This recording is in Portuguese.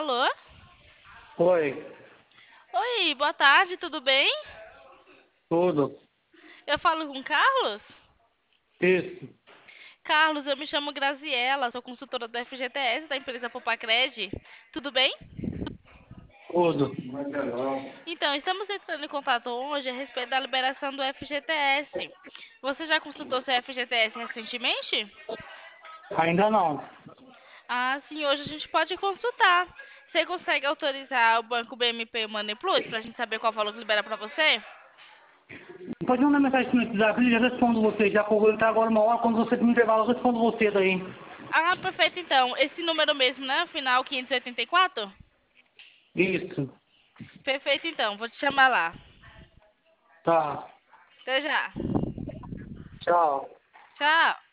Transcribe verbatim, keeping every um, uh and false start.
Alô? Oi, Oi, boa tarde, tudo bem? tudo. Eu falo com Carlos? Isso, Carlos, eu me chamo Graziella, sou consultora do F G T S da empresa Popacred. Tudo bem? tudo. Então, estamos entrando em contato hoje a respeito da liberação do F G T S. Você já consultou seu F G T S recentemente? Ainda não. Ah, sim, hoje a gente pode consultar. Você consegue autorizar o banco B M P Money Plus para a gente saber qual valor que libera para você? Pode mandar mensagem no WhatsApp, eu já respondo você. Já vou entrar agora uma hora, quando você me intervalo, eu respondo você daí. Ah, perfeito então. Esse número mesmo, né? Final quinhentos e oitenta e quatro? Isso, Perfeito então, vou te chamar lá. tá. Até já. Tchau. Tchau.